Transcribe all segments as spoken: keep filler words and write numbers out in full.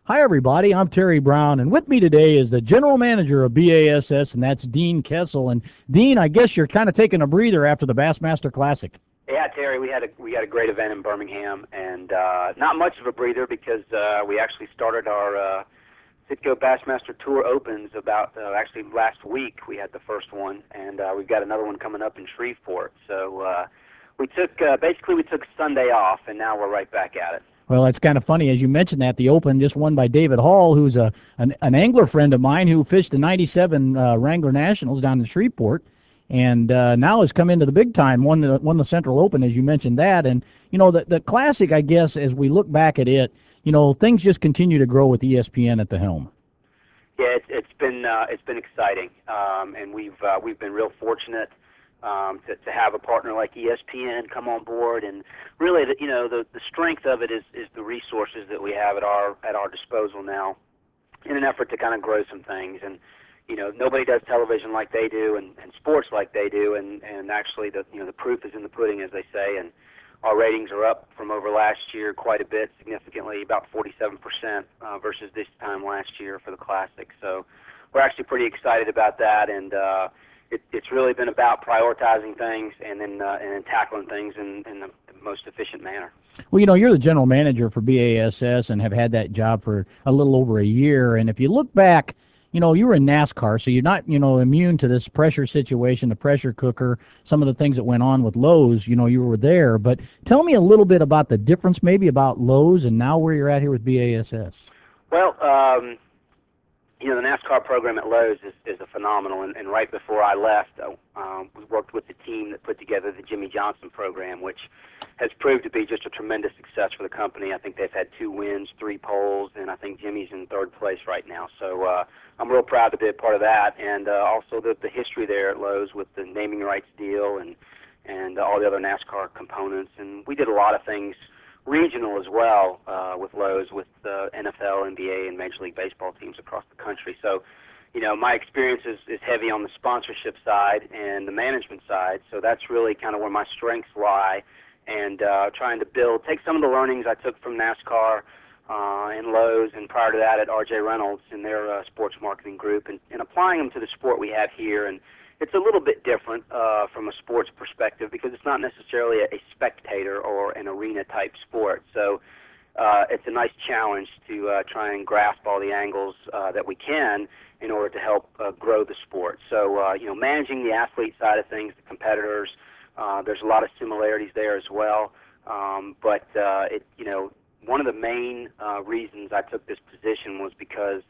Hi, everybody. I'm Terry Brown, and with me today is the general manager of B A S S, and that's Dean Kessel. And Dean, I guess you're kind of taking a breather after the Bassmaster Classic. Yeah, Terry, we had a we had a great event in Birmingham, and uh, not much of a breather because uh, we actually started our uh, Citgo Bassmaster Tour Opens about uh, actually last week. We had the first one, and uh, we've got another one coming up in Shreveport. So uh, we took uh, basically we took Sunday off, and now we're right back at it. Well, it's kind of funny as you mentioned that the Open just won by David Hall, who's a an, an angler friend of mine who fished the ninety-seven uh, Wrangler Nationals down in Shreveport, and uh, now has come into the big time. Won the won the Central Open, as you mentioned that, and you know the the Classic. I guess as we look back at it, you know things just continue to grow with E S P N at the helm. Yeah, it's, it's been uh, it's been exciting, um, and we've uh, we've been real fortunate um, to, to have a partner like E S P N come on board, and really, the, you know, the, the strength of it is, is the resources that we have at our at our disposal now, in an effort to kind of grow some things. And you know, nobody does television like they do, and, and sports like they do, and, and actually, the you know the proof is in the pudding, as they say. And our ratings are up from over last year quite a bit, significantly, about forty-seven percent uh, versus this time last year for the Classic. So we're actually pretty excited about that, and uh, it, it's really been about prioritizing things and then uh, and then tackling things in, in the most efficient manner. Well, you know, you're the general manager for B A S S and have had that job for a little over a year. And if you look back, you know, you were in NASCAR, so you're not, you know, immune to this pressure situation, the pressure cooker, some of the things that went on with Lowe's. You know, you were there. But tell me a little bit about the difference, maybe about Lowe's and now where you're at here with B A S S. Well, um, you know, the NASCAR program at Lowe's is, is a phenomenal, and, and right before I left, uh, um, we worked with the team that put together the Jimmy Johnson program, which has proved to be just a tremendous success for the company. I think they've had two wins, three poles, and I think Jimmy's in third place right now. So uh, I'm real proud to be a part of that, and uh, also the, the history there at Lowe's with the naming rights deal and, and all the other NASCAR components. And we did a lot of things regional as well uh, with Lowe's, with uh, N F L, N B A, and Major League Baseball teams across the country. So, you know, my experience is, is heavy on the sponsorship side and the management side, so that's really kind of where my strengths lie, and uh, trying to build, take some of the learnings I took from NASCAR uh, and Lowe's, and prior to that at R J Reynolds in their uh, sports marketing group, and, and applying them to the sport we have here. And it's a little bit different uh, from a sports perspective because it's not necessarily a, a spectator or an arena-type sport. So uh, it's a nice challenge to uh, try and grasp all the angles uh, that we can in order to help uh, grow the sport. So, uh, you know, managing the athlete side of things, the competitors, uh, there's a lot of similarities there as well. Um, but, uh, it, you know, one of the main uh, reasons I took this position was because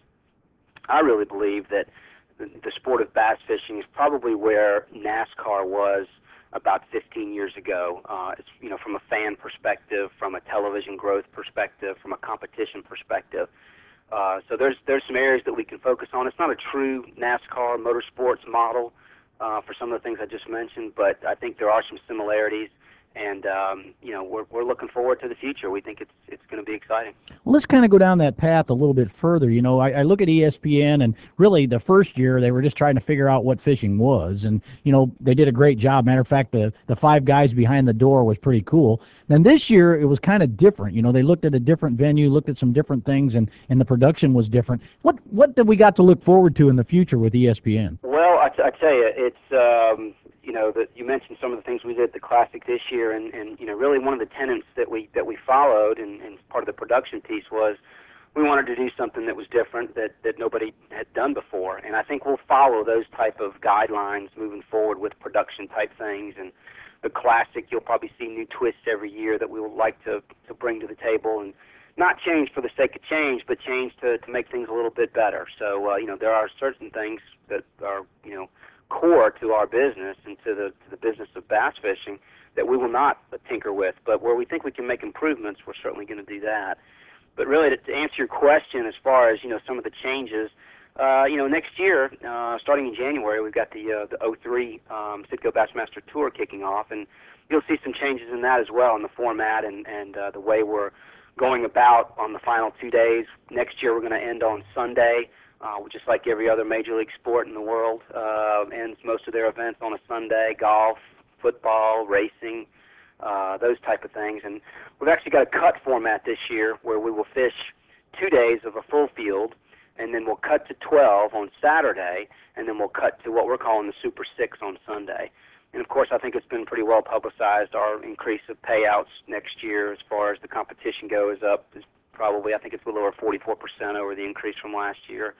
I really believe that the sport of bass fishing is probably where NASCAR was about fifteen years ago. Uh, it's, you know, from a fan perspective, from a television growth perspective, from a competition perspective. Uh, so there's there's some areas that we can focus on. It's not a true NASCAR motorsports model uh, for some of the things I just mentioned, but I think there are some similarities. And, um, you know, we're, we're looking forward to the future. We think it's it's going to be exciting. Well, let's kind of go down that path a little bit further. You know, I, I look at E S P N, and really the first year they were just trying to figure out what fishing was. And, you know, they did a great job. Matter of fact, the, the five guys behind the door was pretty cool. Then this year it was kind of different. You know, they looked at a different venue, looked at some different things, and, and the production was different. What what did we got to look forward to in the future with E S P N? Well, I, t- I tell you, it's... Um, you know, that you mentioned some of the things we did at the Classic this year, and, and you know, really one of the tenets that we that we followed, and, and part of the production piece was we wanted to do something that was different, that, that nobody had done before. And I think we'll follow those type of guidelines moving forward with production type things. And the Classic, you'll probably see new twists every year that we would like to, to bring to the table, and not change for the sake of change, but change to, to make things a little bit better. So, uh, you know, there are certain things that are, you know, core to our business and to the to the business of bass fishing that we will not tinker with, but where we think we can make improvements, we're certainly going to do that. But really, to, to answer your question, as far as you know, some of the changes, uh, you know, next year, uh, starting in January, we've got the uh, the oh three um, Citgo Bassmaster Tour kicking off, and you'll see some changes in that as well in the format and and uh, the way we're going about on the final two days. Next year, we're going to end on Sunday. Uh, just like every other major league sport in the world, uh, ends most of their events on a Sunday, golf, football, racing, uh, those type of things. And we've actually got a cut format this year where we will fish two days of a full field, and then we'll cut to twelve on Saturday, and then we'll cut to what we're calling the Super Six on Sunday. And of course, I think it's been pretty well publicized. Our increase of payouts next year, as far as the competition goes, up is probably, I think it's a little over forty-four percent over the increase from last year.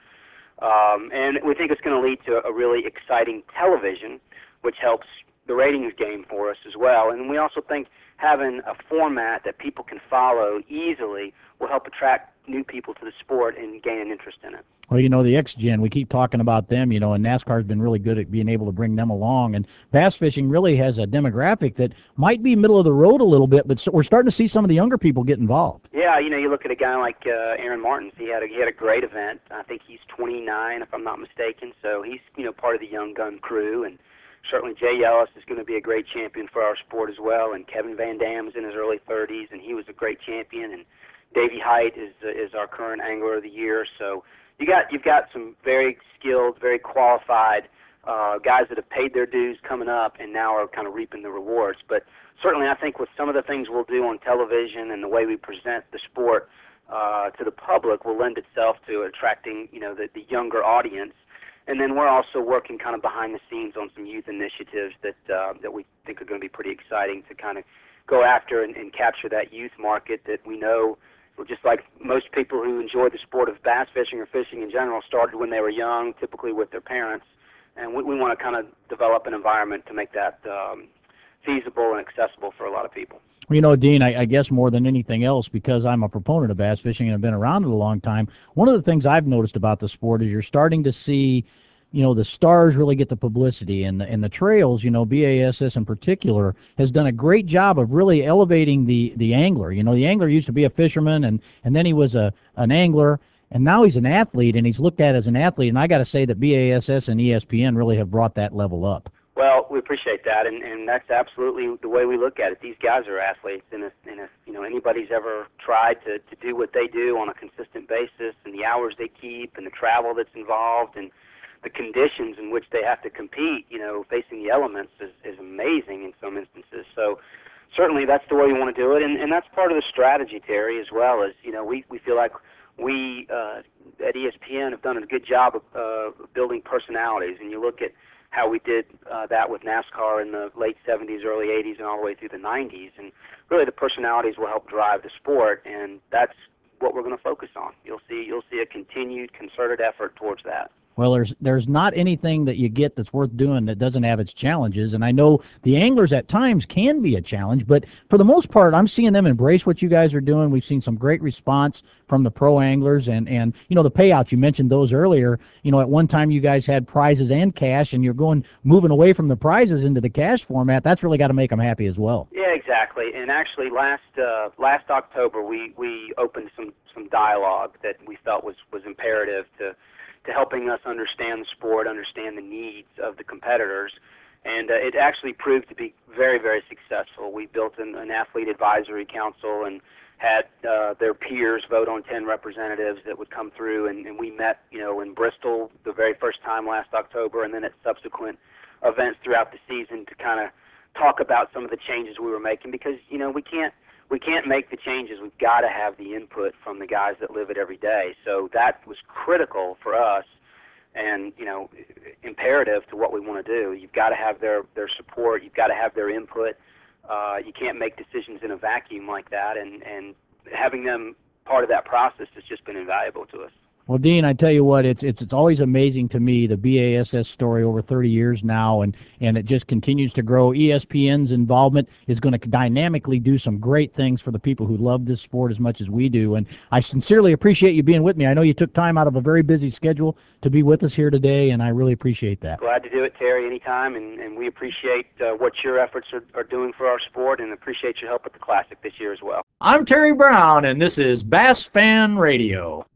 Um, and we think it's going to lead to a really exciting television, which helps the ratings game for us as well. And we also think having a format that people can follow easily will help attract new people to the sport and gain an interest in it. Well, you know, the X-Gen, we keep talking about them, you know, and NASCAR's been really good at being able to bring them along. And bass fishing really has a demographic that might be middle of the road a little bit, but so we're starting to see some of the younger people get involved. Yeah, you know, you look at a guy like uh, Aaron Martins. He had a, he had a great event. I think he's twenty-nine, if I'm not mistaken. So he's, you know, part of the young gun crew. And certainly Jay Ellis is going to be a great champion for our sport as well. And Kevin Van Dam's in his early thirties, and he was a great champion. And Davey Height is uh, is our current angler of the year. So you got you've got some very skilled, very qualified uh, guys that have paid their dues coming up, and now are kind of reaping the rewards. But certainly, I think with some of the things we'll do on television and the way we present the sport uh, to the public will lend itself to attracting, you know, the, the younger audience. And then we're also working kind of behind the scenes on some youth initiatives that uh, that we think are going to be pretty exciting to kind of go after and, and capture that youth market that we know. Well, just like most people who enjoy the sport of bass fishing or fishing in general started when they were young, typically with their parents, and we, we want to kind of develop an environment to make that um, feasible and accessible for a lot of people. You know, Dean, I, I guess more than anything else, because I'm a proponent of bass fishing and have been around it a long time, one of the things I've noticed about the sport is you're starting to see, you know, the stars really get the publicity, and the, and the trails, you know, B A S S in particular has done a great job of really elevating the, the angler. You know, the angler used to be a fisherman, and, and then he was a an angler, and now he's an athlete, and he's looked at as an athlete, and I got to say that B A S S and E S P N really have brought that level up. Well, we appreciate that, and, and that's absolutely the way we look at it. These guys are athletes, and if, and if you know anybody's ever tried to, to do what they do on a consistent basis, and the hours they keep, and the travel that's involved, and the conditions in which they have to compete, you know, facing the elements is, is amazing in some instances. So certainly that's the way we want to do it, and, and that's part of the strategy, Terry, as well. As you know, we, we feel like we uh, at E S P N have done a good job of uh, building personalities, and you look at how we did uh, that with NASCAR in the late seventies, early eighties, and all the way through the nineties. And really the personalities will help drive the sport, and that's what we're going to focus on. You'll see, you'll see a continued concerted effort towards that. Well, there's there's not anything that you get that's worth doing that doesn't have its challenges, and I know the anglers at times can be a challenge, but for the most part, I'm seeing them embrace what you guys are doing. We've seen some great response from the pro anglers, and, and you know, the payouts, you mentioned those earlier. You know, at one time you guys had prizes and cash, and you're going moving away from the prizes into the cash format. That's really got to make them happy as well. Yeah, exactly. And actually, last uh, last October, we, we opened some, some dialogue that we felt was, was imperative to to helping us understand the sport, understand the needs of the competitors, and uh, it actually proved to be very, very successful. We built an, an athlete advisory council and had uh, their peers vote on ten representatives that would come through, and, and we met, you know, in Bristol the very first time last October, and then at subsequent events throughout the season to kind of talk about some of the changes we were making, because, you know, we can't we can't make the changes. We've got to have the input from the guys that live it every day. So that was critical for us, and, you know, imperative to what we want to do. You've got to have their, their support. You've got to have their input. Uh, you can't make decisions in a vacuum like that, and, and having them part of that process has just been invaluable to us. Well, Dean, I tell you what, it's it's it's always amazing to me, the B A S S story over thirty years now, and, and it just continues to grow. E S P N's involvement is going to dynamically do some great things for the people who love this sport as much as we do, and I sincerely appreciate you being with me. I know you took time out of a very busy schedule to be with us here today, and I really appreciate that. Glad to do it, Terry, anytime, and, and we appreciate uh, what your efforts are, are doing for our sport, and appreciate your help at the Classic this year as well. I'm Terry Brown, and this is Bass Fan Radio.